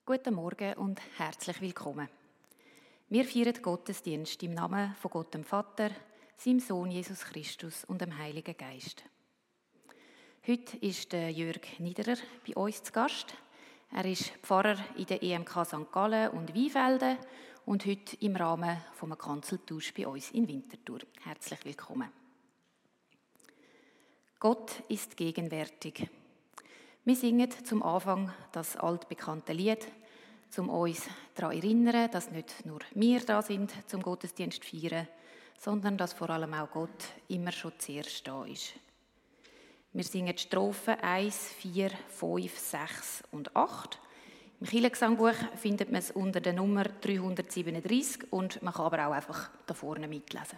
Guten Morgen und herzlich willkommen. Wir feiern Gottesdienst im Namen von Gott dem Vater, seinem Sohn Jesus Christus und dem Heiligen Geist. Heute ist der Jörg Niederer bei uns zu Gast. Er ist Pfarrer in der EMK St. Gallen und Weinfelden und heute im Rahmen vom Kanzeltausch bei uns in Winterthur. Herzlich willkommen. Gott ist gegenwärtig. Wir singen zum Anfang das altbekannte Lied, um uns daran zu erinnern, dass nicht nur wir da sind, zum Gottesdienst zu feiern, sondern dass vor allem auch Gott immer schon zuerst da ist. Wir singen die Strophen 1, 4, 5, 6 und 8. Im Kirchengesangbuch findet man es unter der Nummer 337 und man kann aber auch einfach da vorne mitlesen.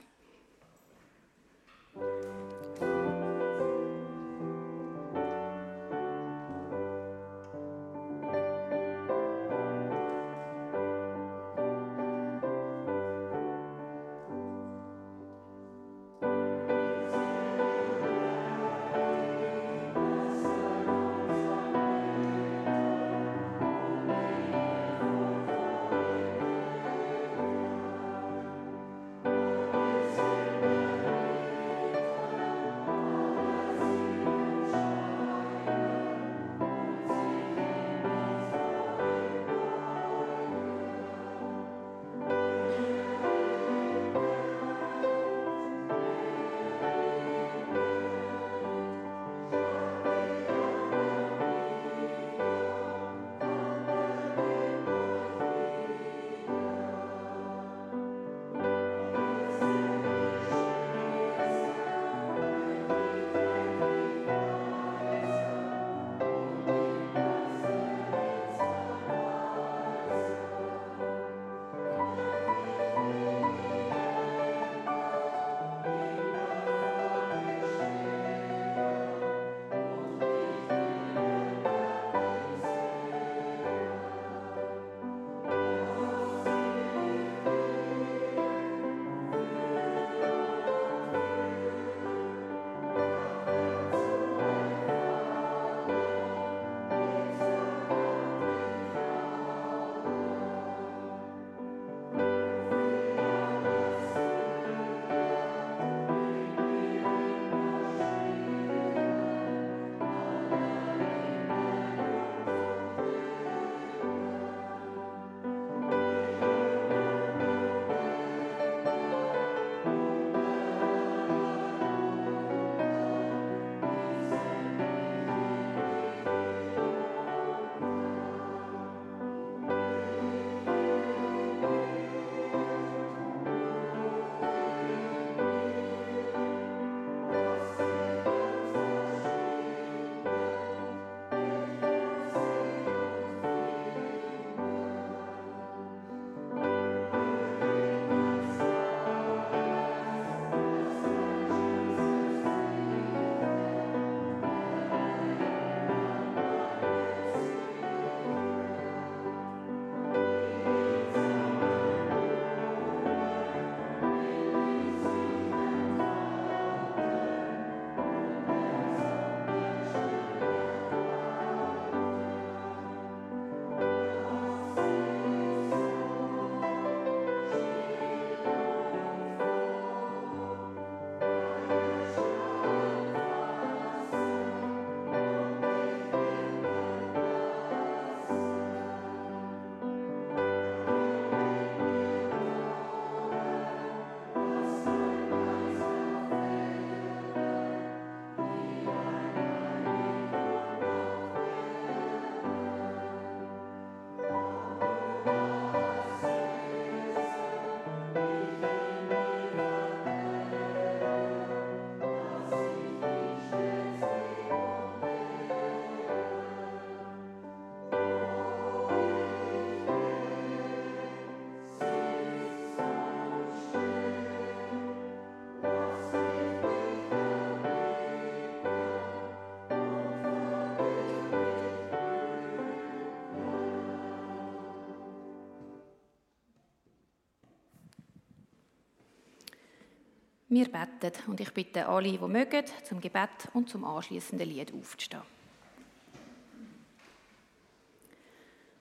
Wir beten und ich bitte alle, die mögen, zum Gebet und zum anschliessenden Lied aufzustehen.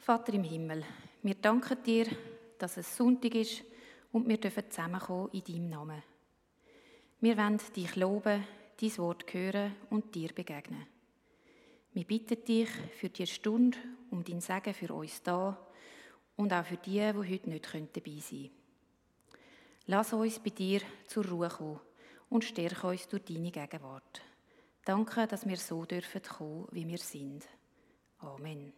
Vater im Himmel, wir danken dir, dass es Sonntag ist und wir dürfen zusammenkommen in deinem Namen. Wir wollen dich loben, dein Wort hören und dir begegnen. Wir bitten dich für diese Stunde um dein Segen für uns da und auch für die, die heute nicht dabei sein können. Lass uns bei dir zur Ruhe kommen und stärke uns durch deine Gegenwart. Danke, dass wir so dürfen kommen, wie wir sind. Amen.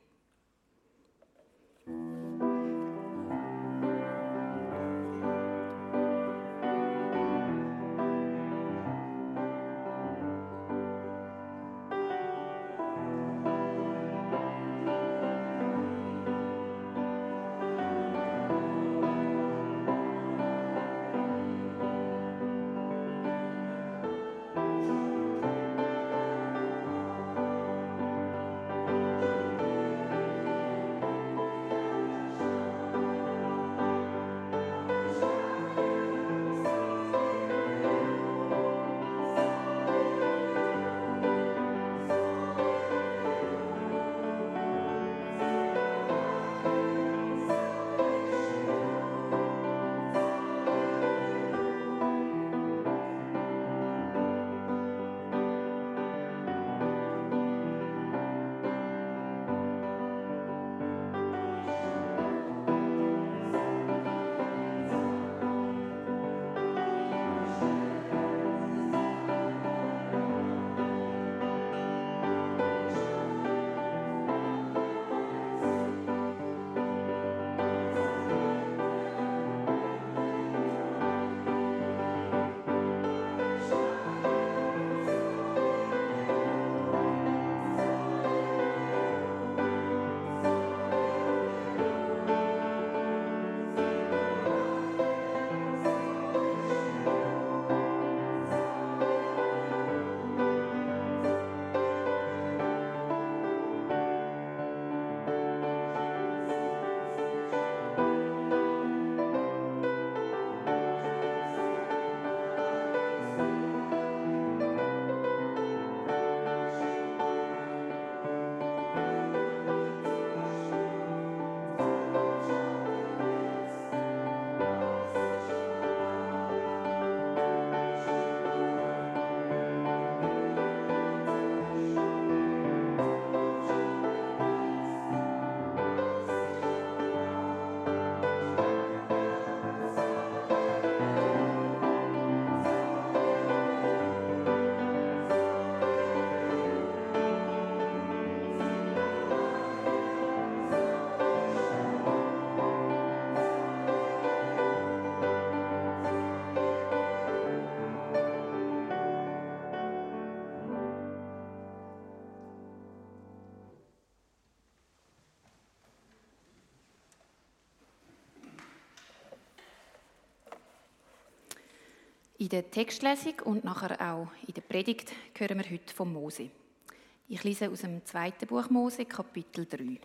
In der Textlesung und nachher auch in der Predigt hören wir heute von Mose. Ich lese aus dem 2. Buch Mose, Kapitel 3.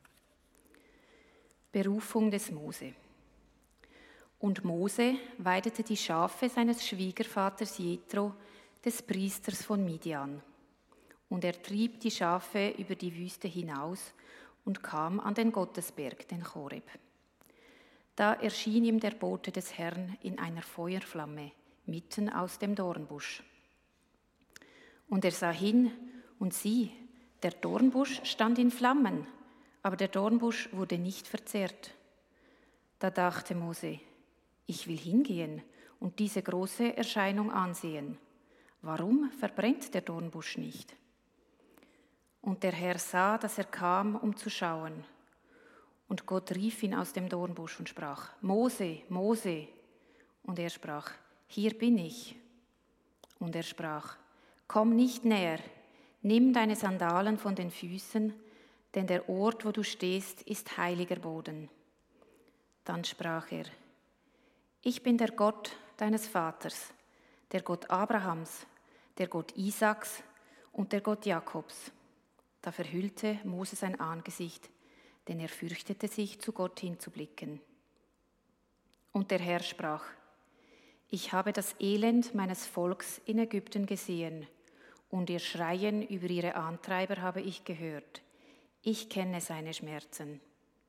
Berufung des Mose. Und Mose weidete die Schafe seines Schwiegervaters Jethro, des Priesters von Midian. Und er trieb die Schafe über die Wüste hinaus und kam an den Gottesberg, den Choreb. Da erschien ihm der Bote des Herrn in einer Feuerflamme, mitten aus dem Dornbusch. Und er sah hin, und sieh, der Dornbusch stand in Flammen, aber der Dornbusch wurde nicht verzehrt. Da dachte Mose, ich will hingehen und diese große Erscheinung ansehen. Warum verbrennt der Dornbusch nicht? Und der Herr sah, dass er kam, um zu schauen. Und Gott rief ihn aus dem Dornbusch und sprach, Mose, Mose. Und er sprach, hier bin ich. Und er sprach, komm nicht näher, nimm deine Sandalen von den Füßen, denn der Ort, wo du stehst, ist heiliger Boden. Dann sprach er, ich bin der Gott deines Vaters, der Gott Abrahams, der Gott Isaaks und der Gott Jakobs. Da verhüllte Mose sein Angesicht, denn er fürchtete sich, zu Gott hinzublicken. Und der Herr sprach, ich habe das Elend meines Volks in Ägypten gesehen, und ihr Schreien über ihre Antreiber habe ich gehört. Ich kenne seine Schmerzen.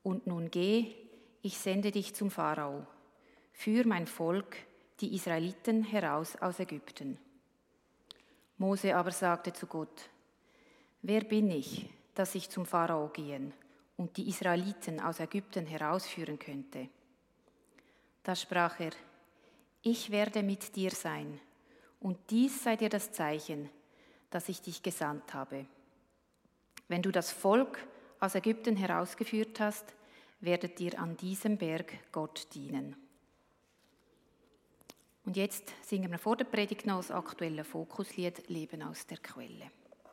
Und nun geh, ich sende dich zum Pharao. Führ mein Volk, die Israeliten, heraus aus Ägypten. Mose aber sagte zu Gott: Wer bin ich, dass ich zum Pharao gehen und die Israeliten aus Ägypten herausführen könnte? Da sprach er: Ich werde mit dir sein, und dies sei dir das Zeichen, dass ich dich gesandt habe. Wenn du das Volk aus Ägypten herausgeführt hast, werdet ihr an diesem Berg Gott dienen. Und jetzt singen wir vor der Predigt noch das aktuelle Fokuslied «Leben aus der Quelle».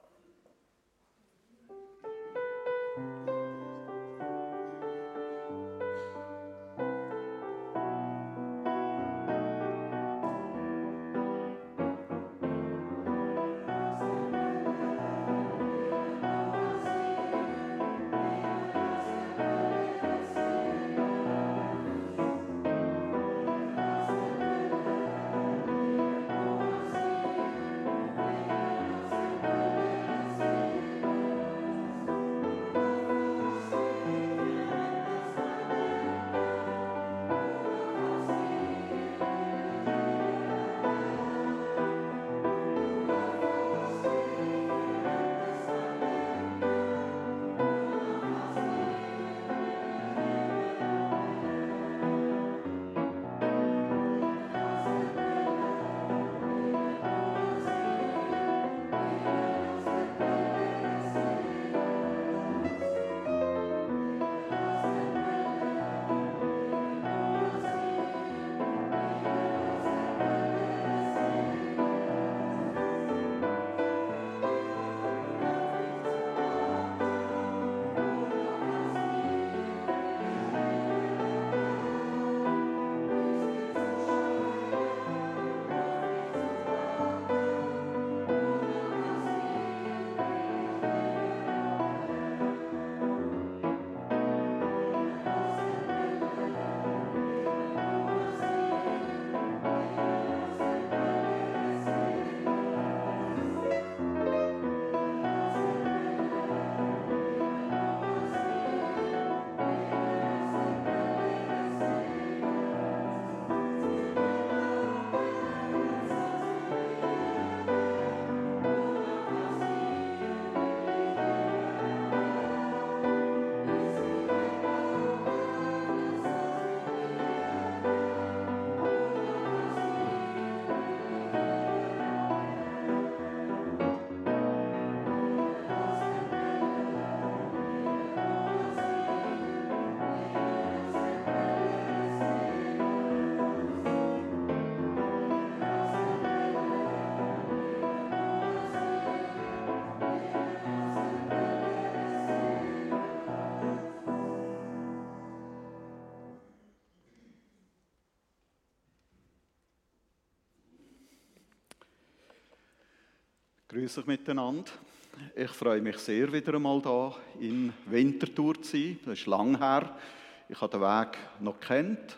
Grüß euch miteinander. Ich freue mich sehr, wieder einmal hier in Winterthur zu sein. Das ist lange her. Ich habe den Weg noch gekannt,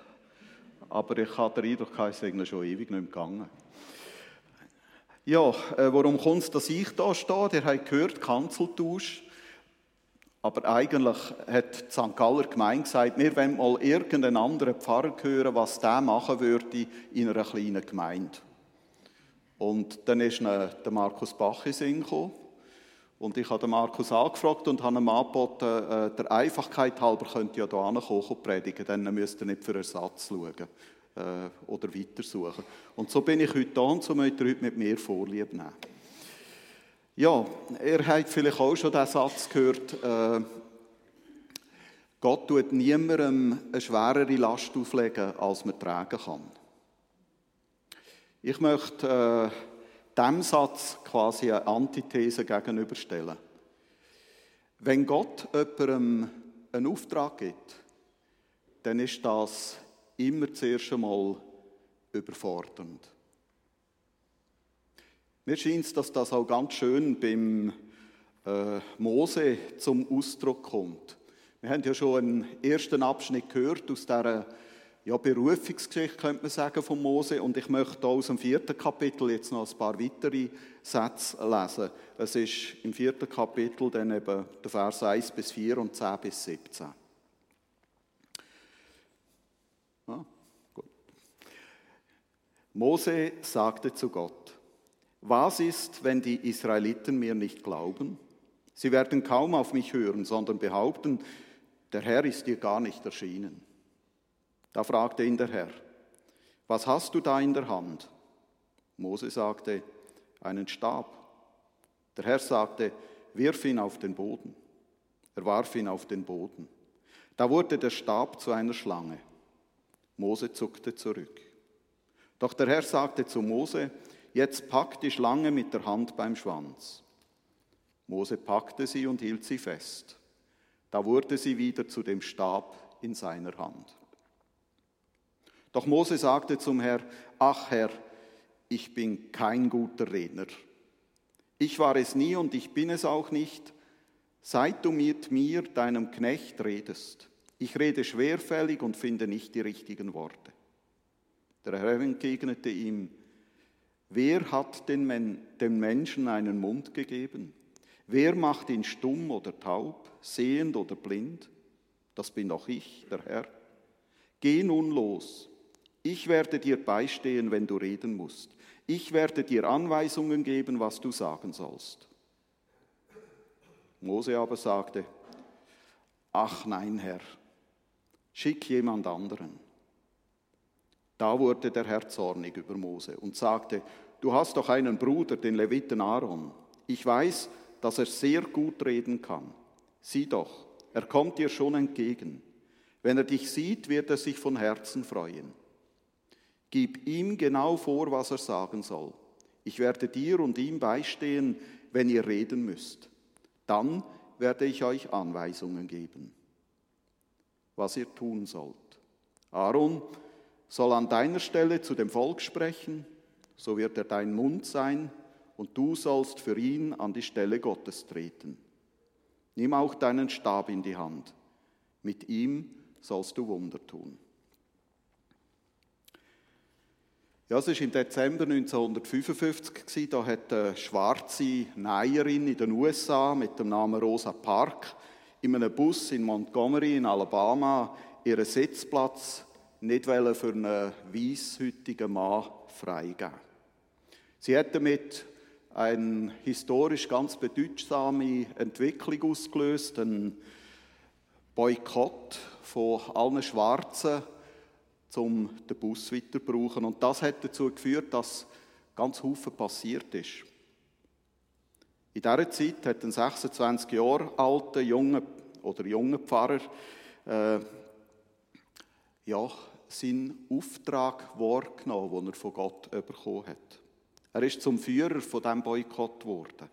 aber ich habe den Eindruck, es ist schon ewig nicht mehr gegangen. Ja, worum kommt es, dass ich da stehe? Ihr habt gehört, Kanzeltausch. Aber eigentlich hat die St. Galler Gemeinde gesagt, wir wollen mal irgendeinen anderen Pfarrer hören, was der machen würde in einer kleinen Gemeinde. Und dann ist der Markus Bach in den Sinn gekommen. Und ich habe den Markus angefragt und habe ihm angeboten, der Einfachkeit halber könnt ihr ja hier hinkommen und predigen, dann müsst ihr nicht für Ersatz schauen oder weitersuchen. Und so bin ich heute da und so möchtet ihr heute mit mir Vorlieb nehmen. Ja, ihr habt vielleicht auch schon den Satz gehört, Gott tut niemandem eine schwerere Last auflegen, als man tragen kann. Ich möchte diesem Satz quasi eine Antithese gegenüberstellen. Wenn Gott jemandem einen Auftrag gibt, dann ist das immer zuerst einmal überfordernd. Mir scheint es, dass das auch ganz schön beim Mose zum Ausdruck kommt. Wir haben ja schon einen ersten Abschnitt gehört aus dieser Berufungsgeschichte, könnte man sagen, von Mose. Und ich möchte aus dem 4. Kapitel jetzt noch ein paar weitere Sätze lesen. Es ist im 4. Kapitel dann eben der Vers 1 bis 4 und 10 bis 17. Mose sagte zu Gott: Was ist, wenn die Israeliten mir nicht glauben? Sie werden kaum auf mich hören, sondern behaupten, der Herr ist dir gar nicht erschienen. Da fragte ihn der Herr: Was hast du da in der Hand? Mose sagte: Einen Stab. Der Herr sagte: Wirf ihn auf den Boden. Er warf ihn auf den Boden. Da wurde der Stab zu einer Schlange. Mose zuckte zurück. Doch der Herr sagte zu Mose: Jetzt pack die Schlange mit der Hand beim Schwanz. Mose packte sie und hielt sie fest. Da wurde sie wieder zu dem Stab in seiner Hand. Doch Mose sagte zum Herr: Ach Herr, ich bin kein guter Redner. Ich war es nie und ich bin es auch nicht, seit du mit mir, deinem Knecht, redest. Ich rede schwerfällig und finde nicht die richtigen Worte. Der Herr entgegnete ihm: Wer hat dem Menschen einen Mund gegeben? Wer macht ihn stumm oder taub, sehend oder blind? Das bin doch ich, der Herr. Geh nun los. Ich werde dir beistehen, wenn du reden musst. Ich werde dir Anweisungen geben, was du sagen sollst. Mose aber sagte: Ach nein, Herr, schick jemand anderen. Da wurde der Herr zornig über Mose und sagte: Du hast doch einen Bruder, den Leviten Aaron. Ich weiß, dass er sehr gut reden kann. Sieh doch, er kommt dir schon entgegen. Wenn er dich sieht, wird er sich von Herzen freuen. Gib ihm genau vor, was er sagen soll. Ich werde dir und ihm beistehen, wenn ihr reden müsst. Dann werde ich euch Anweisungen geben, was ihr tun sollt. Aaron soll an deiner Stelle zu dem Volk sprechen, so wird er dein Mund sein, und du sollst für ihn an die Stelle Gottes treten. Nimm auch deinen Stab in die Hand. Mit ihm sollst du Wunder tun. Ja, es war im Dezember 1955. Da hat eine schwarze Näherin in den USA mit dem Namen Rosa Parks in einem Bus in Montgomery in Alabama ihren Sitzplatz nicht für einen weisshäutigen Mann freigeben. Sie hat damit eine historisch ganz bedeutsame Entwicklung ausgelöst, einen Boykott von allen Schwarzen, um den Bus weiter zu brauchen. Und das hat dazu geführt, dass ganz viel passiert ist. In dieser Zeit hat ein 26 Jahre alter junger Pfarrer seinen Auftrag wahrgenommen, den er von Gott bekommen hat. Er ist zum Führer von diesem Boykott geworden.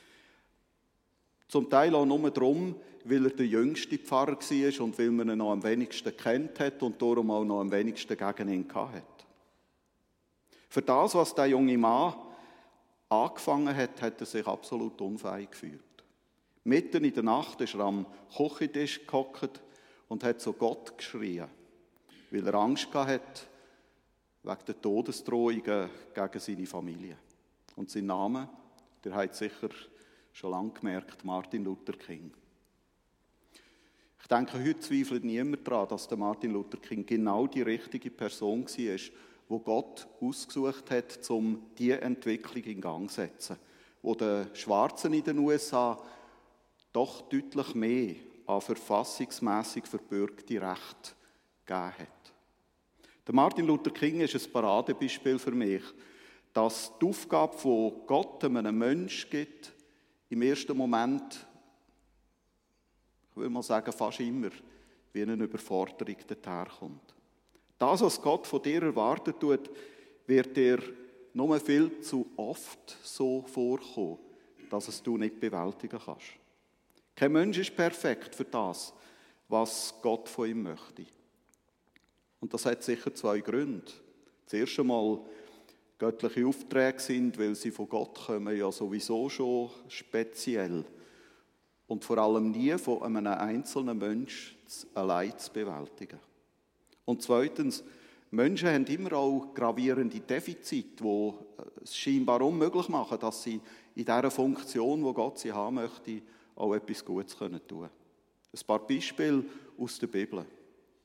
Zum Teil auch nur darum, weil er der jüngste Pfarrer war und weil man ihn noch am wenigsten kennt hat und darum auch noch am wenigsten gegen ihn hatte. Für das, was der junge Mann angefangen hat, hat er sich absolut unfähig gefühlt. Mitten in der Nacht ist er am Küchentisch gehockt und hat zu Gott geschrien, weil er Angst hatte wegen der Todesdrohungen gegen seine Familie. Und sein Name, der hat sicher schon lange gemerkt, Martin Luther King. Ich denke, heute zweifelt niemand daran, dass der Martin Luther King genau die richtige Person war, die Gott ausgesucht hat, um diese Entwicklung in Gang zu setzen, wo den Schwarzen in den USA doch deutlich mehr an verfassungsmässig verbürgte Rechte gegeben hat. Der Martin Luther King ist ein Paradebeispiel für mich, dass die Aufgabe, die Gott einem Menschen gibt, im ersten Moment, ich will mal sagen, fast immer, wie eine Überforderung daherkommt. Das, was Gott von dir erwartet tut, wird dir nur viel zu oft so vorkommen, dass es du nicht bewältigen kannst. Kein Mensch ist perfekt für das, was Gott von ihm möchte. Und das hat sicher zwei Gründe. Das erste Mal, göttliche Aufträge sind, weil sie von Gott kommen, ja sowieso schon speziell. Und vor allem nie von einem einzelnen Menschen allein zu bewältigen. Und zweitens, Menschen haben immer auch gravierende Defizite, die es scheinbar unmöglich machen, dass sie in dieser Funktion, wo Gott sie haben möchte, auch etwas Gutes tun können. Ein paar Beispiele aus der Bibel.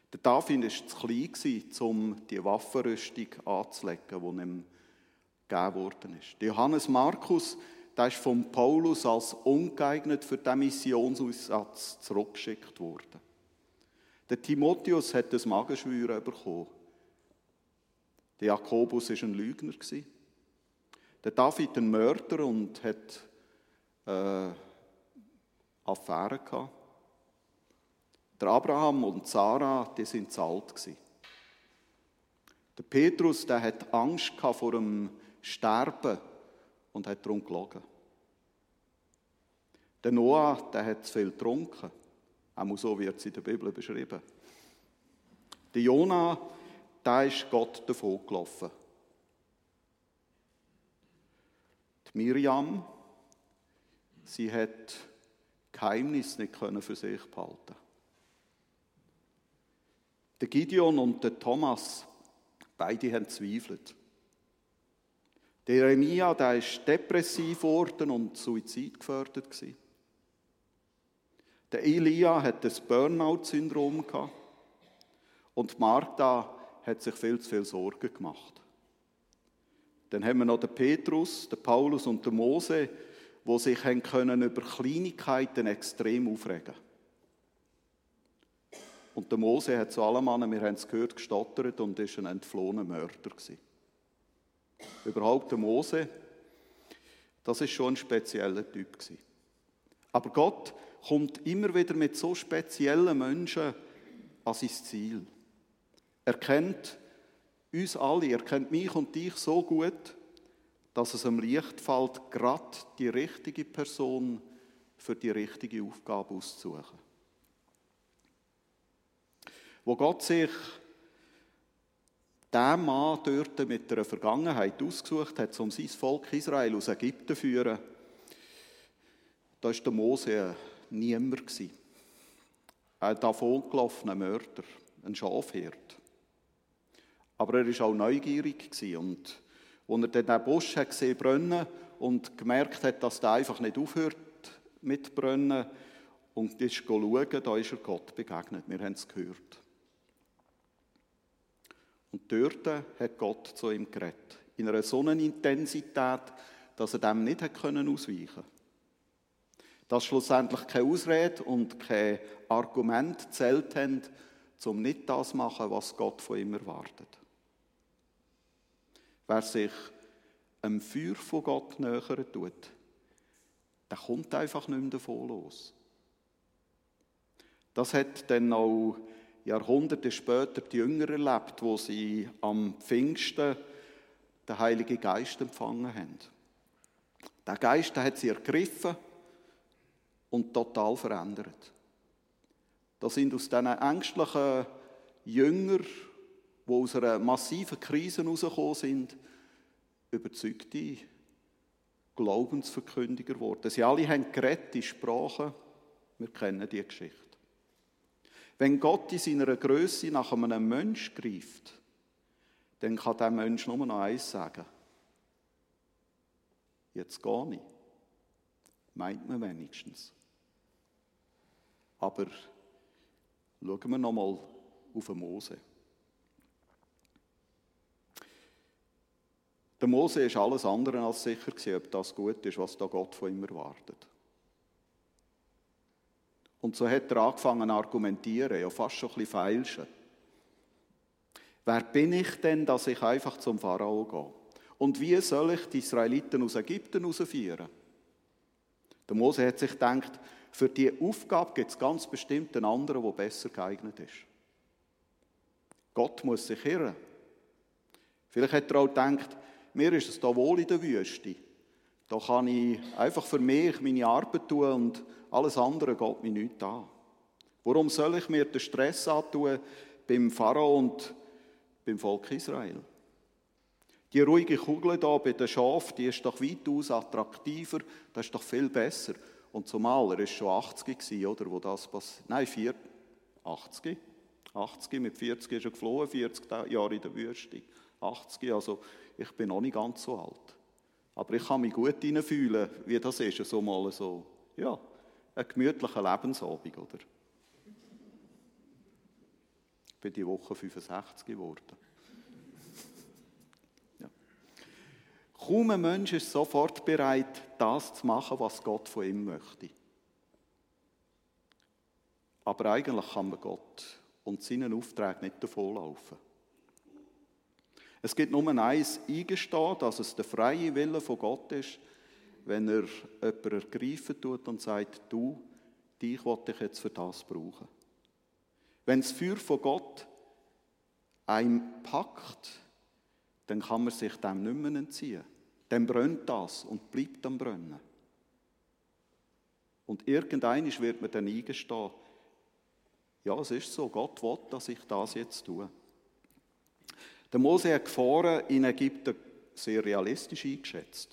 Der David war zu klein, um die Waffenrüstung anzulegen, die ihm gegeben worden ist. Der Johannes Markus, der ist von Paulus als ungeeignet für diesen Missionsaussatz zurückgeschickt worden. Der Timotheus hat das Magenschwüren bekommen. Der Jakobus war ein Lügner. Der David ein Mörder und hat Affären gehabt. Der Abraham und Sarah, die sind zu alt gewesen. Der Petrus, der hat Angst gehabt vor dem Sterben und hat darum gelogen. Der Noah, der hat zu viel getrunken. Auch so wird es in der Bibel beschrieben. Der Jona, der ist Gott davon gelaufen. Die Miriam, sie hat Geheimnis nicht für sich behalten. Der Gideon und der Thomas, beide haben zweifelt. Der Jeremia, der ist depressiv geworden und suizidgefährdet gewesen. Der Elia hat das Burnout-Syndrom gehabt. Und Martha hat sich viel zu viel Sorgen gemacht. Dann haben wir noch den Petrus, den Paulus und den Mose, die sich über Kleinigkeiten extrem aufregen können. Und der Mose hat zu allem anderen, wir haben es gehört, gestottert und ist ein entflohener Mörder gewesen. Überhaupt der Mose, das ist schon ein spezieller Typ gewesen. Aber Gott kommt immer wieder mit so speziellen Menschen an sein Ziel. Er kennt uns alle, er kennt mich und dich so gut, dass es ihm leicht fällt, gerade die richtige Person für die richtige Aufgabe auszusuchen. Wo Gott sich diesen Mann dort mit einer Vergangenheit ausgesucht hat, um sein Volk Israel aus Ägypten zu führen, da war der Mose niemand. Ein davongelaufener Mörder, ein Schafhirt. Aber er war auch neugierig und als er dann den Busch gesehen brennen und gemerkt hat, dass der einfach nicht aufhört mit brennen und ist schauen, da ist er Gott begegnet. Wir haben es gehört. Und dort hat Gott zu ihm geredet. In einer so Intensität, dass er dem nicht ausweichen konnte. Dass schlussendlich keine Ausrede und kein Argument gezählt haben, um nicht das zu machen, was Gott von ihm erwartet. Wer sich einem Feuer von Gott nähern tut, der kommt einfach nicht mehr davon los. Das hat dann auch Jahrhunderte später die Jünger erlebt, wo sie am Pfingsten den Heiligen Geist empfangen haben. Der Geist, der hat sie ergriffen und total verändert. Das sind aus diesen ängstlichen Jüngern, die aus einer massiven Krise herausgekommen sind, überzeugte Glaubensverkündiger geworden. Sie alle haben geredet in Sprachen. Wir kennen die Geschichte. Wenn Gott in seiner Grösse nach einem Menschen greift, dann kann dieser Mensch nur noch eins sagen. Jetzt gehe ich. Meint man wenigstens. Aber schauen wir noch mal auf den Mose. Der Mose war alles andere als sicher, ob das gut ist, was da Gott von ihm erwartet. Und so hat er angefangen zu argumentieren, ja fast schon ein bisschen feilschen. Wer bin ich denn, dass ich einfach zum Pharao gehe? Und wie soll ich die Israeliten aus Ägypten herausführen? Der Mose hat sich gedacht, für diese Aufgabe gibt es ganz bestimmt einen anderen, der besser geeignet ist. Gott muss sich irren. Vielleicht hat er auch gedacht, mir ist es da wohl in der Wüste. Da kann ich einfach für mich meine Arbeit tun und alles andere geht mir nichts an. Warum soll ich mir den Stress antun beim Pharao und beim Volk Israel? Die ruhige Kugel hier bei den Schafen, die ist doch weitaus attraktiver, das ist doch viel besser. Und zumal, er war schon 80 gewesen, oder, wo das passiert. Nein, 80. 80, mit 40 ist er geflohen, 40 Jahre in der Wüste. 80, also ich bin noch nicht ganz so alt. Aber ich kann mich gut hineinfühlen, wie das ist, so mal so, ja, ein gemütlicher Lebensabend, oder? Ich bin die Woche 65 geworden. Ja. Kaum ein Mensch ist sofort bereit, das zu machen, was Gott von ihm möchte. Aber eigentlich kann man Gott und seinen Auftrag nicht davonlaufen. Es gibt nur eins, eingestehen, dass es der freie Wille von Gott ist, wenn er jemanden ergreifen tut und sagt, du, dich will ich jetzt für das brauchen. Wenn das Feuer von Gott einen packt, dann kann man sich dem nicht mehr entziehen. Dann brennt das und bleibt am Brennen. Und irgendwann wird man dann eingestehen, ja, es ist so, Gott will, dass ich das jetzt tue. Der Mose hat die Gefahren in Ägypten sehr realistisch eingeschätzt.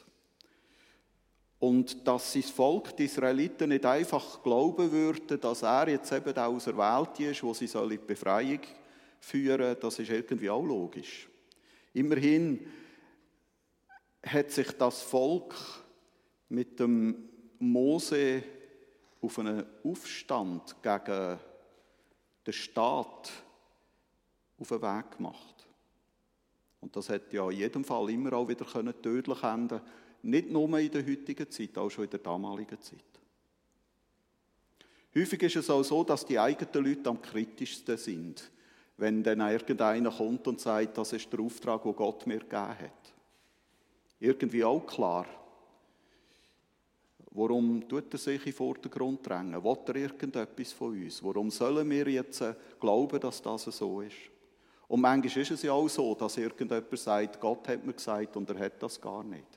Und dass sein Volk, die Israeliten, nicht einfach glauben würden, dass er jetzt eben der Auserwählte ist, wo sie in die Befreiung führen, das ist irgendwie auch logisch. Immerhin hat sich das Volk mit dem Mose auf einen Aufstand gegen den Staat auf den Weg gemacht. Und das hätte ja in jedem Fall immer auch wieder tödlich enden können. Nicht nur in der heutigen Zeit, auch schon in der damaligen Zeit. Häufig ist es auch so, dass die eigenen Leute am kritischsten sind, wenn dann irgendeiner kommt und sagt, das ist der Auftrag, den Gott mir gegeben hat. Irgendwie auch klar. Warum tut er sich in den Vordergrund drängen? Will er irgendetwas von uns? Warum sollen wir jetzt glauben, dass das so ist? Und manchmal ist es ja auch so, dass irgendjemand sagt, Gott hat mir gesagt und er hat das gar nicht.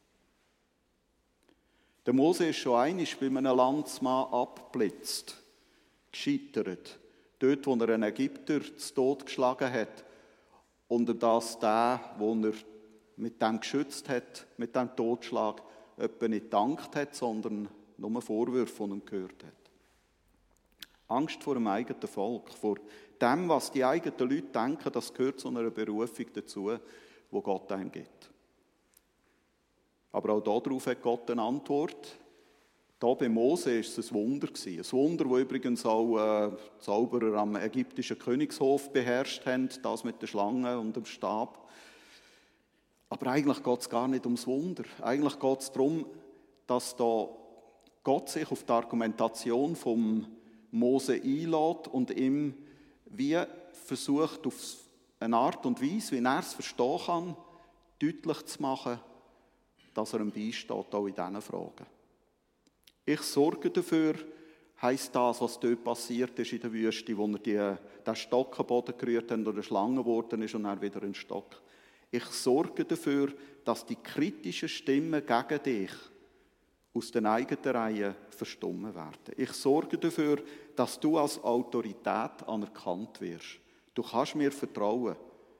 Der Mose ist schon einmal bei einem Landsmann abgeblitzt, gescheitert. Dort, wo er einen Ägypter zu Tod geschlagen hat. Und dass der, den er mit dem geschützt hat, mit dem Totschlag, etwa nicht gedankt hat, sondern nur Vorwürfe von ihm gehört hat. Angst vor dem eigenen Volk, vor dem, was die eigenen Leute denken, das gehört zu einer Berufung dazu, die Gott einem gibt. Aber auch darauf hat Gott eine Antwort. Da bei Mose war es ein Wunder. Ein Wunder, das übrigens auch die Zauberer am ägyptischen Königshof beherrscht haben, das mit der Schlange und dem Stab. Aber eigentlich geht es gar nicht ums Wunder. Eigentlich geht es darum, dass da Gott sich auf die Argumentation vom Mose einlädt und ihm wie versucht, auf eine Art und Weise, wie er es verstehen kann, deutlich zu machen, dass er ihm beisteht, auch in diesen Fragen. Ich sorge dafür, heisst das, was dort passiert ist in der Wüste, wo er den Stock am Boden gerührt hat oder eine Schlange geworden ist und dann wieder ein Stock. Ich sorge dafür, dass die kritischen Stimmen gegen dich aus den eigenen Reihen verstummen werden. Ich sorge dafür, dass du als Autorität anerkannt wirst. Du kannst mir vertrauen.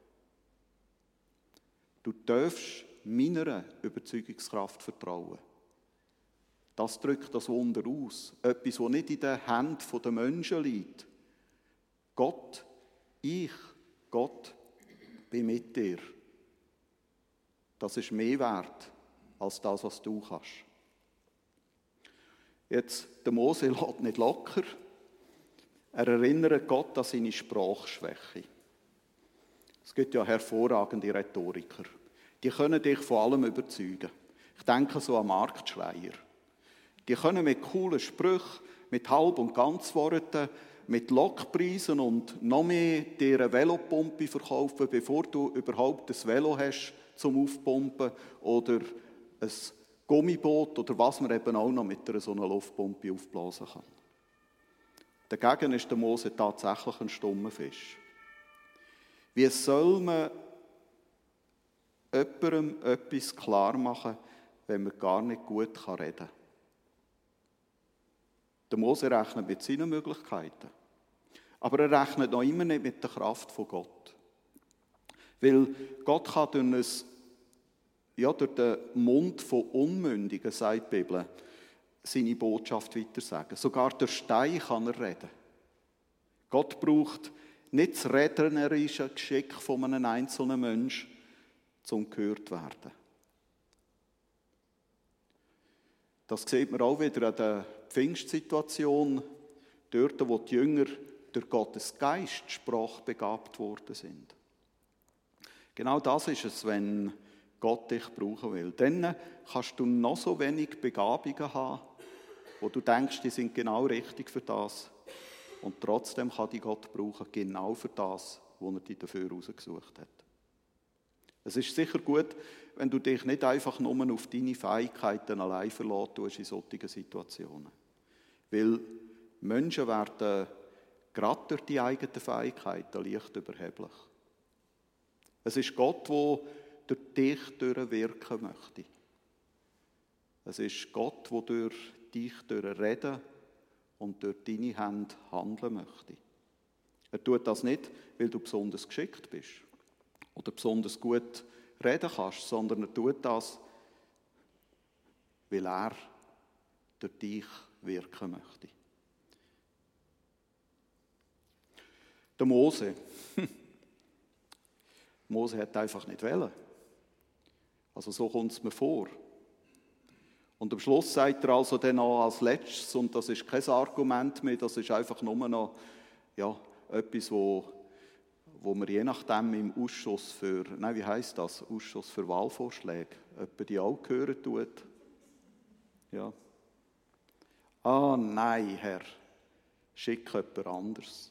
Du darfst meiner Überzeugungskraft vertrauen. Das drückt das Wunder aus. Etwas, das nicht in den Händen der Menschen liegt. Gott bin mit dir. Das ist mehr wert als das, was du kannst. Jetzt, der Mose lässt nicht locker. Er erinnert Gott an seine Sprachschwäche. Es gibt ja hervorragende Rhetoriker. Die können dich von allem überzeugen. Ich denke so an Marktschreier. Die können mit coolen Sprüchen, mit Halb- und Ganzworten, mit Lokpreisen und noch mehr dir eine Velopumpe verkaufen, bevor du überhaupt ein Velo hast zum Aufpumpen oder ein Gummiboot oder was man eben auch noch mit einer so einer Luftpumpe aufblasen kann. Dagegen ist der Mose tatsächlich ein stummer Fisch. Wie soll man jemandem etwas klar machen, wenn man gar nicht gut reden kann? Der Mose rechnet mit seinen Möglichkeiten. Aber er rechnet noch immer nicht mit der Kraft von Gott. Weil Gott kann durch den Mund von Unmündigen, sagt die Bibel, seine Botschaft weitersagen. Sogar der Stein kann er reden. Gott braucht nicht das rednerische Geschick von einem einzelnen Menschen, um gehört zu werden. Das sieht man auch wieder an der Pfingstsituation, dort, wo die Jünger durch Gottes Geist sprachbegabt worden sind. Genau das ist es, wenn Gott dich brauchen will. Dann kannst du noch so wenig Begabungen haben, wo du denkst, die sind genau richtig für das. Und trotzdem kann dich Gott brauchen, genau für das, was er dich dafür ausgesucht hat. Es ist sicher gut, wenn du dich nicht einfach nur auf deine Fähigkeiten allein verlassen tust in solchen Situationen. Weil Menschen werden gerade durch die eigenen Fähigkeiten leicht überheblich. Es ist Gott, der durch dich durchwirken möchte. Es ist Gott, der durch dich durchreden und durch deine Hände handeln möchte. Er tut das nicht, weil du besonders geschickt bist oder besonders gut reden kannst, sondern er tut das, weil er durch dich wirken möchte. Der Mose. Mose hat einfach nicht wollen. Also so kommt es mir vor. Und am Schluss sagt er also dann noch als Letztes, und das ist kein Argument mehr, das ist einfach nur noch etwas, wo man je nachdem im Ausschuss für, wie heisst das? Ausschuss für Wahlvorschläge, etwa die auch hören tut. Ja. Nein, Herr, schick jemand anderes.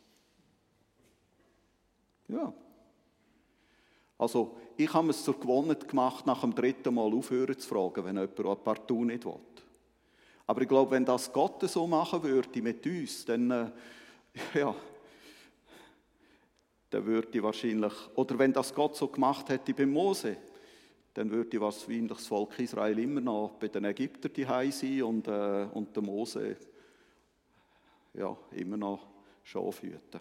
Ja. Also, ich habe es zur Gewohnheit gemacht, nach dem 3. Mal aufhören zu fragen, wenn jemand partout nicht will. Aber ich glaube, wenn das Gott so machen würde mit uns, dann würde ich wahrscheinlich, oder wenn das Gott so gemacht hätte bei Mose, dann würde wahrscheinlich das Volk Israel immer noch bei den Ägyptern daheim sein und der Mose immer noch Schafe hüten.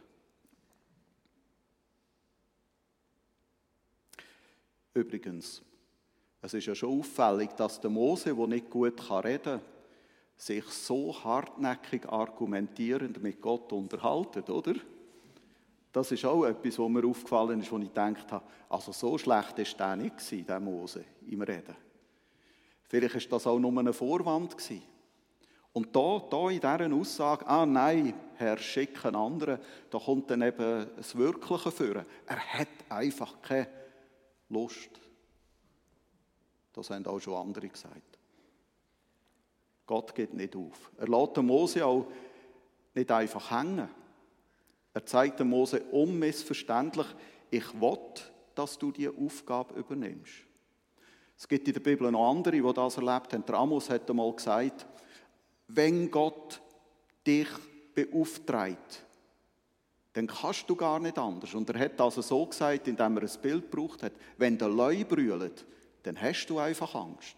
Übrigens, es ist ja schon auffällig, dass der Mose, der nicht gut reden kann, sich so hartnäckig argumentierend mit Gott unterhalten, oder? Das ist auch etwas, was mir aufgefallen ist, wo ich gedacht habe, also so schlecht war der nicht, der Mose, im Reden. Vielleicht war das auch nur ein Vorwand. Und da in dieser Aussage, nein, Herr, schick einen anderen, da kommt dann eben das Wirkliche vor. Er hat einfach keine Lust. Das haben auch schon andere gesagt. Gott geht nicht auf. Er lässt den Mose auch nicht einfach hängen. Er zeigt dem Mose unmissverständlich, ich will, dass du diese Aufgabe übernimmst. Es gibt in der Bibel noch andere, die das erlebt haben. Der Amos hat einmal gesagt, wenn Gott dich beauftragt, dann kannst du gar nicht anders. Und er hat also so gesagt, indem er ein Bild gebraucht hat, wenn der Löwe brüllt, dann hast du einfach Angst.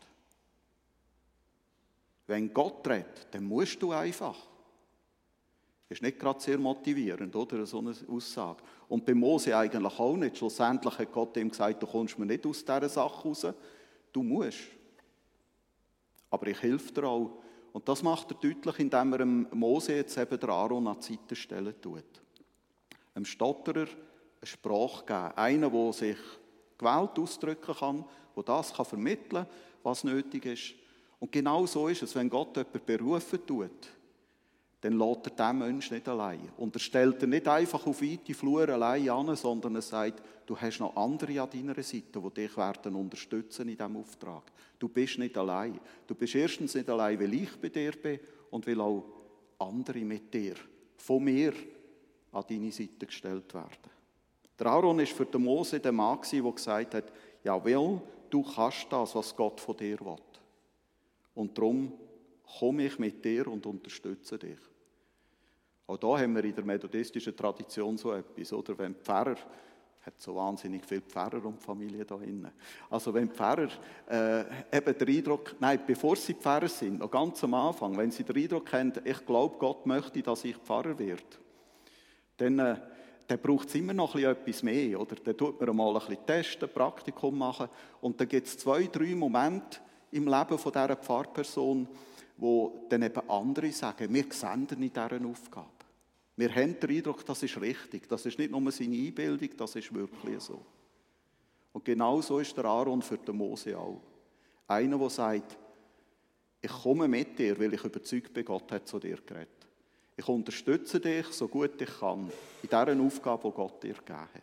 Wenn Gott redet, dann musst du einfach. Ist nicht gerade sehr motivierend, oder? So eine Aussage. Und bei Mose eigentlich auch nicht. Schlussendlich hat Gott ihm gesagt, du kommst mir nicht aus dieser Sache raus. Du musst. Aber ich helfe dir auch. Und das macht er deutlich, indem er dem Mose jetzt eben den Aaron an die Seite stellen tut. Einem Stotterer eine Sprache geben. Einer, der sich gewählt ausdrücken kann, der das vermitteln kann, was nötig ist. Und genau so ist es, wenn Gott jemanden berufen tut, dann lässt er diesen Menschen nicht allein. Und er stellt ihn nicht einfach auf weite Flur allein an, sondern er sagt, du hast noch andere an deiner Seite, die dich werden unterstützen in diesem Auftrag. Du bist nicht allein. Du bist erstens nicht allein, weil ich bei dir bin und weil auch andere mit dir, von mir, an deine Seite gestellt werden. Der Aaron war für den Mose der Mann, der gesagt hat, jawohl, du kannst das, was Gott von dir will. Und darum komme ich mit dir und unterstütze dich. Auch da haben wir in der methodistischen Tradition so etwas, oder? Wenn Pfarrer, hat so wahnsinnig viele Pfarrer und Familie da drin. Also wenn Pfarrer eben den Eindruck, bevor sie Pfarrer sind, noch ganz am Anfang, wenn sie den Eindruck haben, ich glaube, Gott möchte, dass ich Pfarrer werde, dann braucht es immer noch etwas mehr, oder? Dann tut man mal ein bisschen testen, Praktikum machen und dann gibt es 2, 3 Momente im Leben von dieser Pfarrperson, wo dann eben andere sagen, wir sehen in dieser Aufgabe. Wir haben den Eindruck, das ist richtig. Das ist nicht nur seine Einbildung, das ist wirklich so. Und genau so ist der Aaron für den Mose auch. Einer, der sagt, ich komme mit dir, weil ich überzeugt bin, Gott hat zu dir geredet. Ich unterstütze dich, so gut ich kann, in dieser Aufgabe, die Gott dir gegeben hat.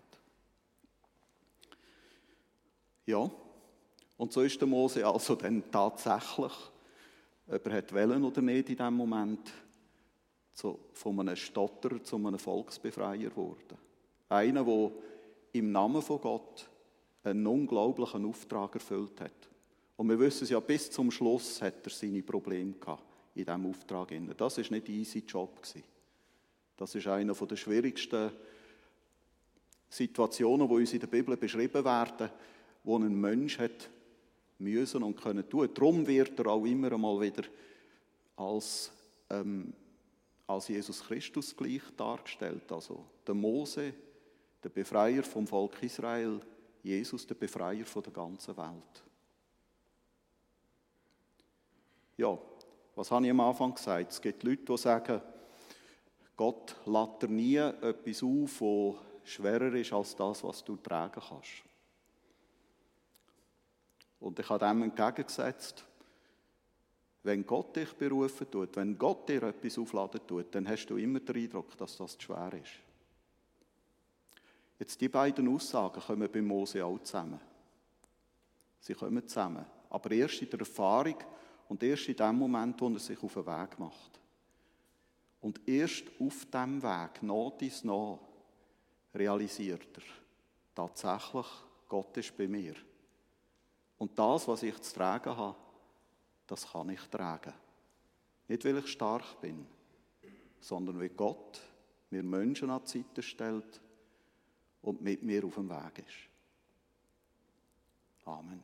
Ja, und so ist der Mose also dann tatsächlich, ob er wollte oder nicht in diesem Moment, von einem Stotterer zu einem Volksbefreier geworden. Einer, der im Namen von Gott einen unglaublichen Auftrag erfüllt hat. Und wir wissen es ja, bis zum Schluss hat er seine Probleme gehabt in diesem Auftrag. Das war nicht ein easy Job. Das ist einer der schwierigsten Situationen, die uns in der Bibel beschrieben werden, wo ein Mensch hat müssen und können tun. Darum wird er auch immer einmal wieder als Jesus Christus gleich dargestellt. Also der Mose, der Befreier vom Volk Israel, Jesus, der Befreier von der ganzen Welt. Ja, was habe ich am Anfang gesagt? Es gibt Leute, die sagen, Gott lädt dir nie etwas auf, das schwerer ist als das, was du tragen kannst. Und ich habe dem entgegengesetzt, wenn Gott dich berufen tut, wenn Gott dir etwas aufladen tut, dann hast du immer den Eindruck, dass das zu schwer ist. Jetzt die beiden Aussagen kommen bei Mose auch zusammen. Sie kommen zusammen, aber erst in der Erfahrung und erst in dem Moment, wo er sich auf den Weg macht. Und erst auf diesem Weg, nach dies nach, realisiert er, tatsächlich, Gott ist bei mir. Und das, was ich zu tragen habe, das kann ich tragen. Nicht, weil ich stark bin, sondern weil Gott mir Menschen an die Seite stellt und mit mir auf dem Weg ist. Amen.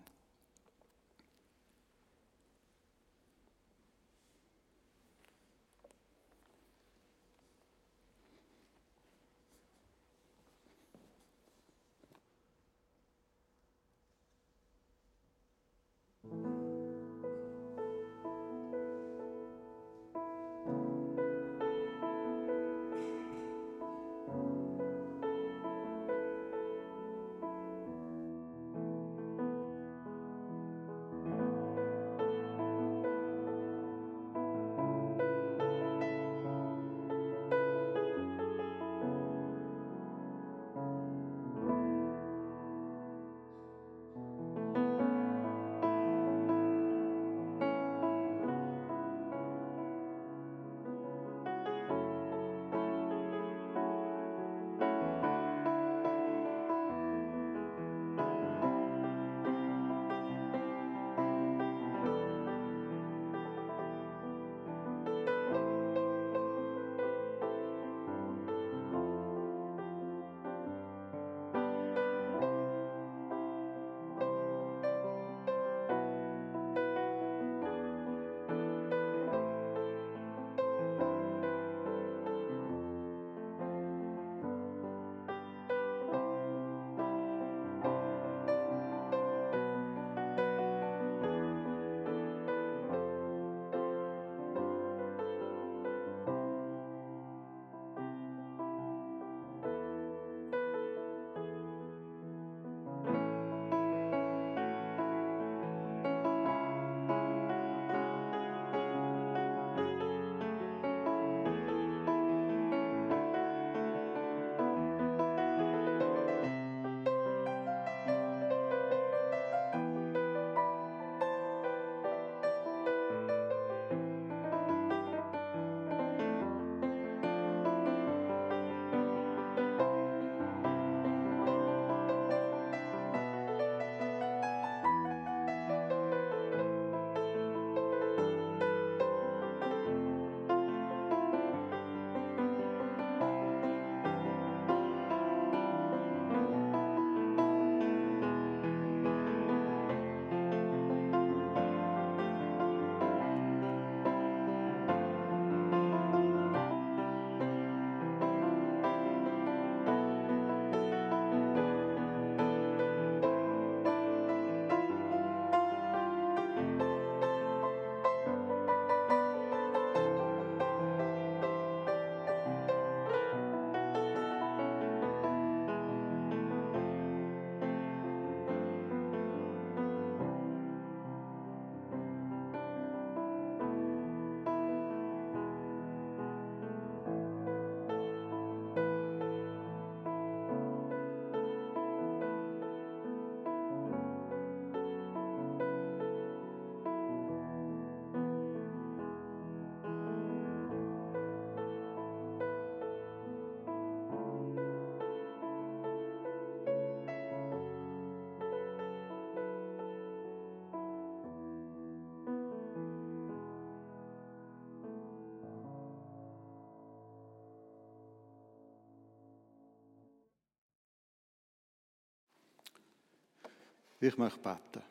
Ich möchte beten.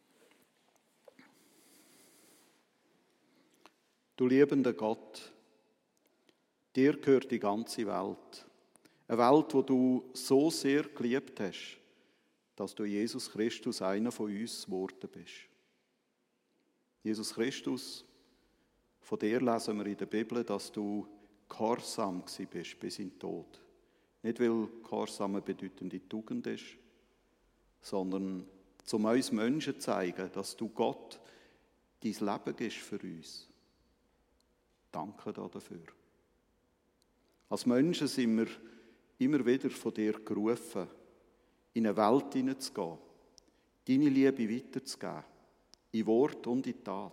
Du liebender Gott, dir gehört die ganze Welt. Eine Welt, die du so sehr geliebt hast, dass du Jesus Christus einer von uns geworden bist. Jesus Christus, von dir lesen wir in der Bibel, dass du gehorsam bist bis in den Tod. Nicht, weil Gehorsam eine bedeutende Tugend ist, sondern um uns Menschen zu zeigen, dass du Gott dein Leben gibst für uns. Danke dafür. Als Menschen sind wir immer wieder von dir gerufen, in eine Welt hineinzugehen, deine Liebe weiterzugeben, in Wort und in Tat.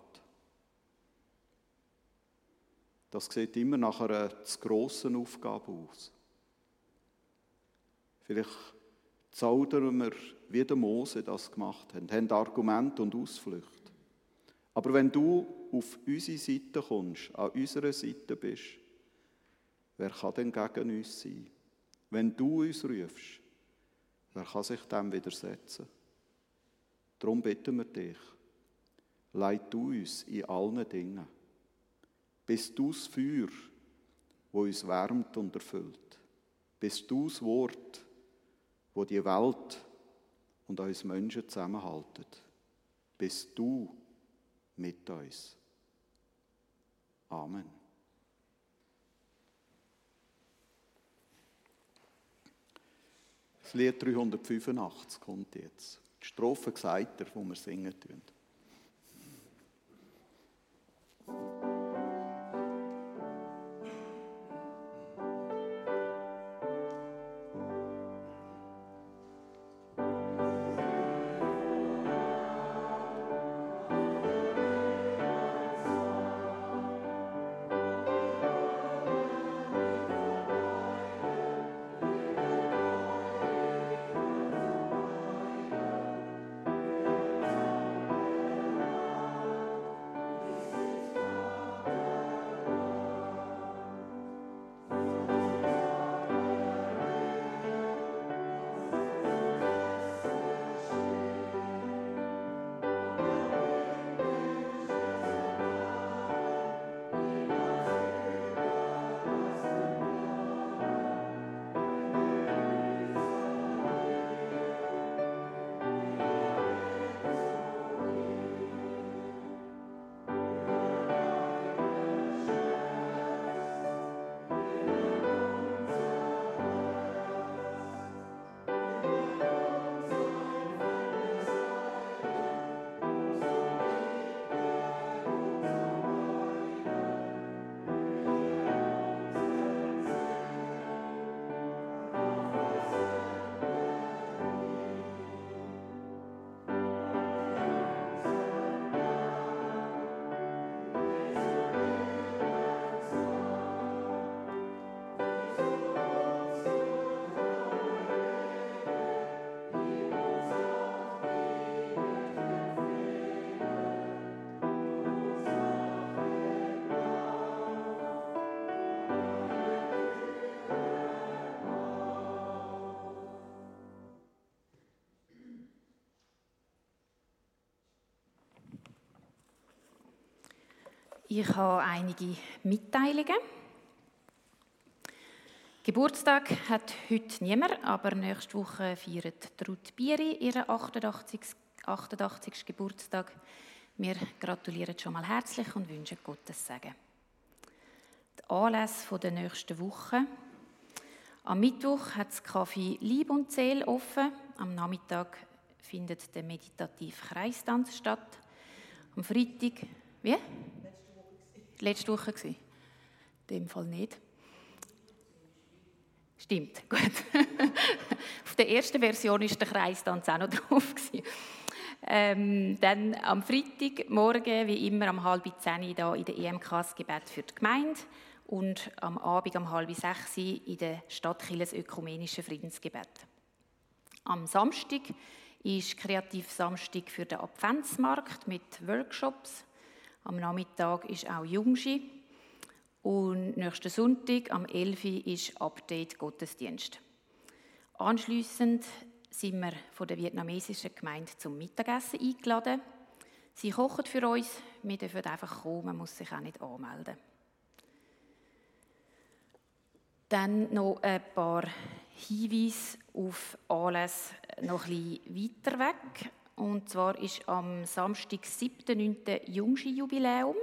Das sieht immer nach einer zu grossen Aufgabe aus. Vielleicht zaudern wir, wie der Mose das gemacht hat, haben Argumente und Ausflüchte. Aber wenn du auf unsere Seite kommst, an unserer Seite bist, wer kann denn gegen uns sein? Wenn du uns rufst, wer kann sich dem widersetzen? Darum bitten wir dich, leit du uns in allen Dingen. Bist du das Feuer, das uns wärmt und erfüllt. Bist du das Wort, das die Welt und uns Menschen zusammenhaltet. Bist du mit uns. Amen. Das Lied 385 kommt jetzt. Die Strophe sagt er, die wir singen tun. Ich habe einige Mitteilungen. Geburtstag hat heute niemand, aber nächste Woche feiert Ruth Bieri ihren 88. Geburtstag. Wir gratulieren schon mal herzlich und wünschen Gottes Segen. Die Anlässe der nächsten Woche. Am Mittwoch hat das Café Lieb und Seele offen. Am Nachmittag findet der meditative Kreistanz statt. Am Freitag... Wie? Letzte Woche war. In dem Fall nicht. Stimmt, gut. Auf der ersten Version war der Kreistanz auch noch drauf. Dann am Freitagmorgen, wie immer, um 9:30 hier in der EMK das Gebet für die Gemeinde und am Abend um 5:30 in der Stadtkirche das ökumenische Friedensgebet. Am Samstag ist Kreativ-Samstag für den Adventsmarkt mit Workshops. Am Nachmittag ist auch Jungschi. Und nächsten Sonntag, am 11. ist Update-Gottesdienst. Anschliessend sind wir von der vietnamesischen Gemeinde zum Mittagessen eingeladen. Sie kochen für uns, wir dürfen einfach kommen, man muss sich auch nicht anmelden. Dann noch ein paar Hinweise auf Anlässe noch ein bisschen weiter weg. Und zwar ist am Samstag, 7.9. Jungski-Jubiläum.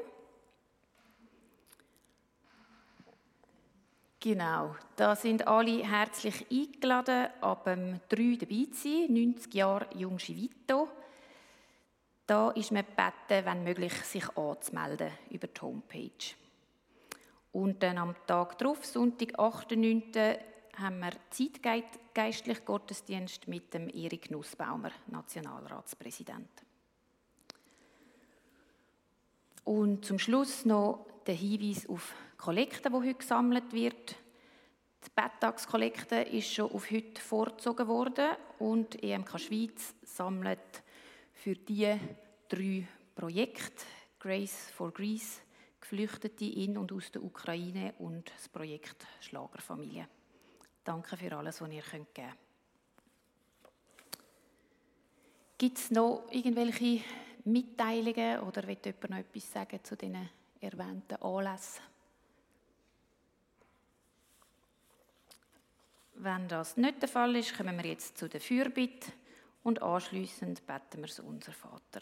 Genau, da sind alle herzlich eingeladen, ab 3 dabei zu sein, 90 Jahre Jungski Vito. Da ist man gebeten, wenn möglich, sich anzumelden über die Homepage. Und dann am Tag darauf, Sonntag, 8.9., haben wir zeitgeistlichen Gottesdienst mit dem Erik Nussbaumer, Nationalratspräsident. Und zum Schluss noch der Hinweis auf die Kollekte, die heute gesammelt wird. Die Betttagskollekte ist schon auf heute vorgezogen worden und EMK Schweiz sammelt für die 3 Projekte, Grace for Greece, Geflüchtete in und aus der Ukraine und das Projekt Schlagerfamilie. Danke für alles, was ihr geben könnt. Gibt es noch irgendwelche Mitteilungen oder will jemand noch etwas sagen zu diesen erwähnten Anlässen? Wenn das nicht der Fall ist, kommen wir jetzt zu der Fürbitte und anschliessend beten wir das Unser Vater.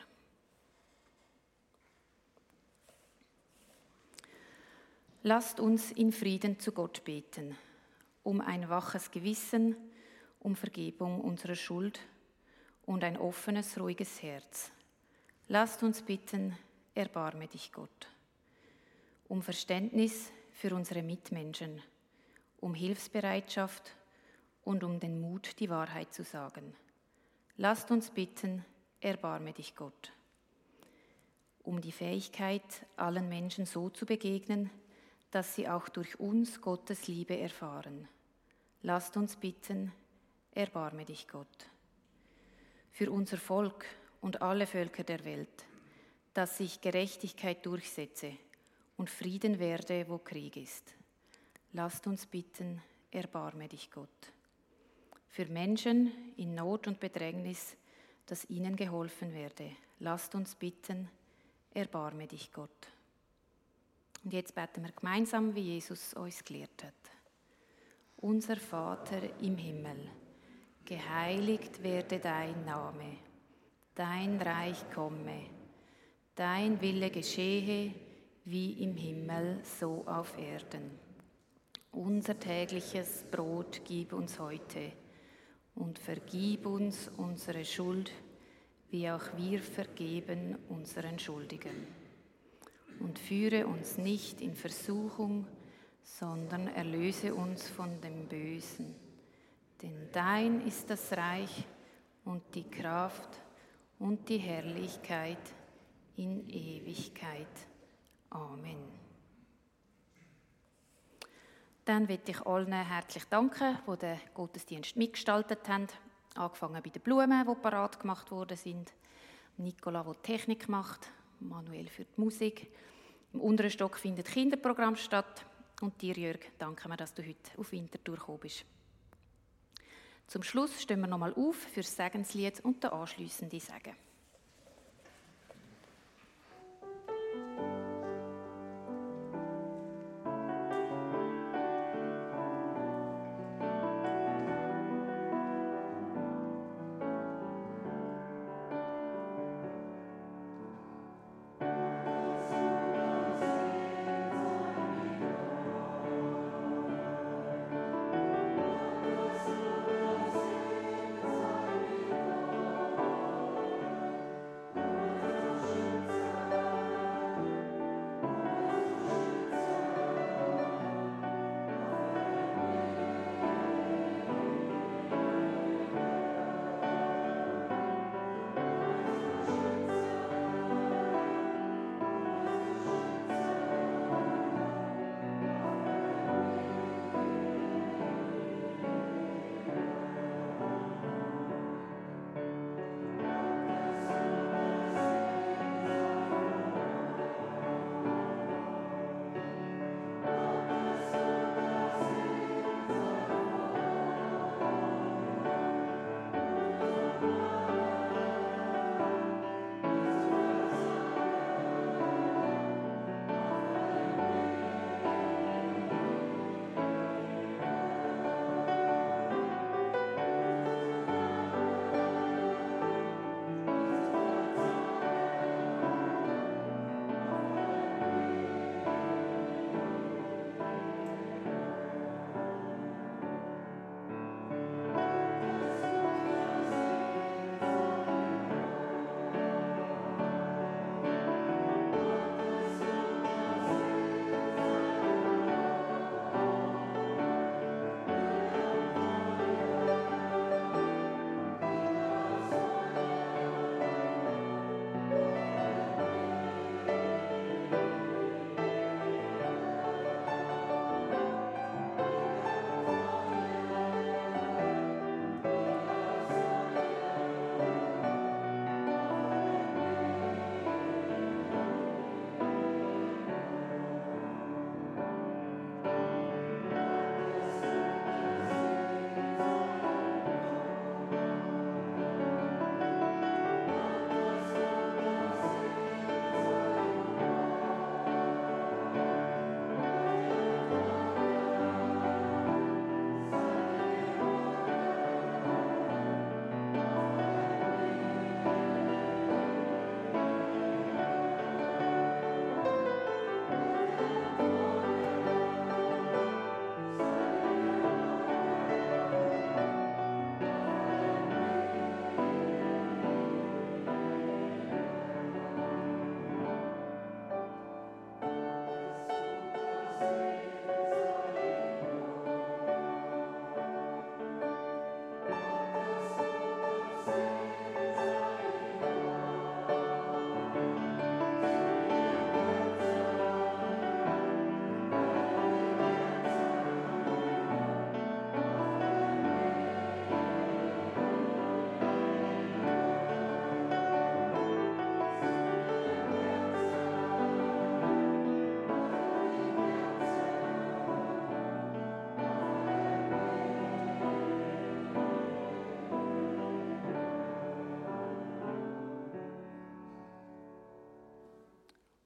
Lasst uns in Frieden zu Gott beten, um ein waches Gewissen, um Vergebung unserer Schuld und ein offenes, ruhiges Herz. Lasst uns bitten, erbarme dich, Gott, um Verständnis für unsere Mitmenschen, um Hilfsbereitschaft und um den Mut, die Wahrheit zu sagen. Lasst uns bitten, erbarme dich, Gott, um die Fähigkeit, allen Menschen so zu begegnen, dass sie auch durch uns Gottes Liebe erfahren. Lasst uns bitten, erbarme dich, Gott, für unser Volk und alle Völker der Welt, dass sich Gerechtigkeit durchsetze und Frieden werde, wo Krieg ist. Lasst uns bitten, erbarme dich, Gott, für Menschen in Not und Bedrängnis, dass ihnen geholfen werde. Lasst uns bitten, erbarme dich, Gott. Und jetzt beten wir gemeinsam, wie Jesus uns gelehrt hat. Unser Vater im Himmel, geheiligt werde dein Name, dein Reich komme, dein Wille geschehe, wie im Himmel, so auf Erden. Unser tägliches Brot gib uns heute und vergib uns unsere Schuld, wie auch wir vergeben unseren Schuldigen. Und führe uns nicht in Versuchung, sondern erlöse uns von dem Bösen. Denn dein ist das Reich und die Kraft und die Herrlichkeit in Ewigkeit. Amen. Dann möchte ich allen herzlich danken, die den Gottesdienst mitgestaltet haben. Angefangen bei den Blumen, die parat gemacht worden sind. Nicola, der die Technik macht. Manuel für die Musik. Im unteren Stock findet Kinderprogramm statt. Und dir, Jörg, danke mir, dass du heute auf Winterthur gekommen bist. Zum Schluss stehen wir nochmal auf für das Segenslied und den anschliessenden Segen.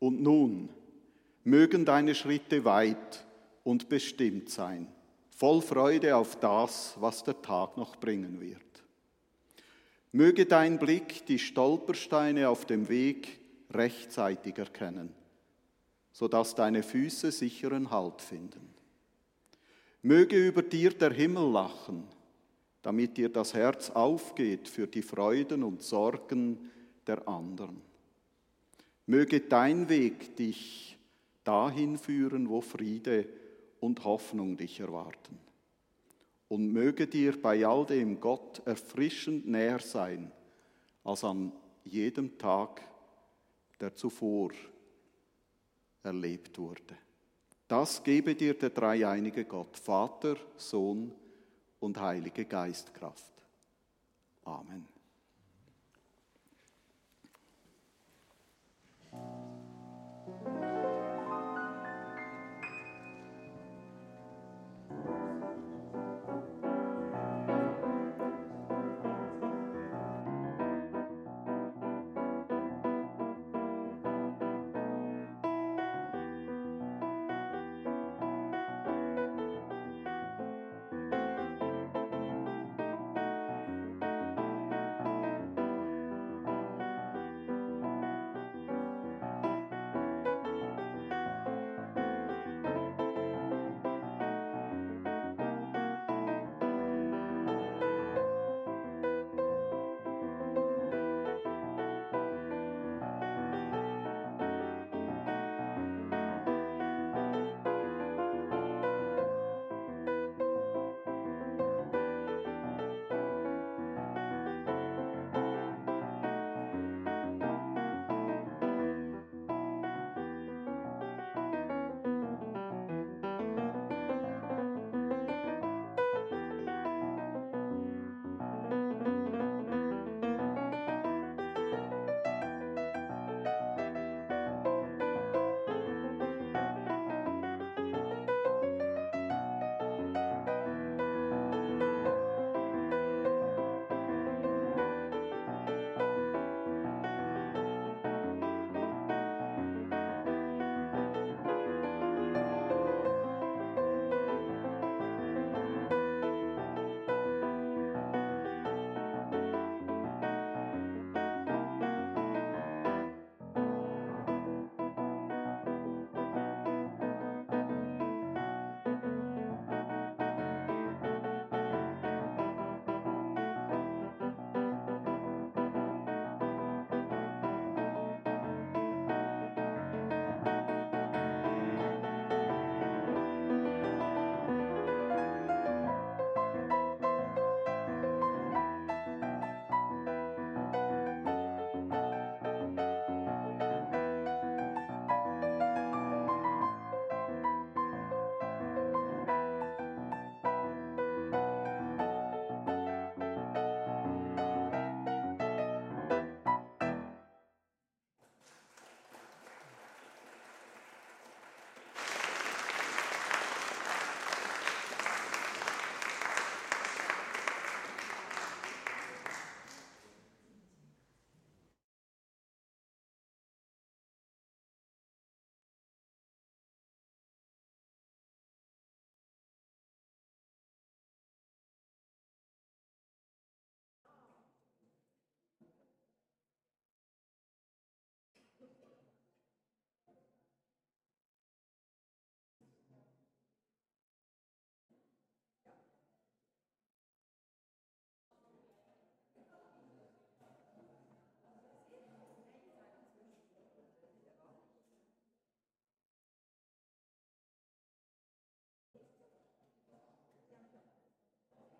Und nun mögen deine Schritte weit und bestimmt sein, voll Freude auf das, was der Tag noch bringen wird. Möge dein Blick die Stolpersteine auf dem Weg rechtzeitig erkennen, sodass deine Füße sicheren Halt finden. Möge über dir der Himmel lachen, damit dir das Herz aufgeht für die Freuden und Sorgen der anderen. Möge dein Weg dich dahin führen, wo Friede und Hoffnung dich erwarten. Und möge dir bei all dem Gott erfrischend näher sein, als an jedem Tag, der zuvor erlebt wurde. Das gebe dir der dreieinige Gott, Vater, Sohn und Heilige Geist Kraft. Amen.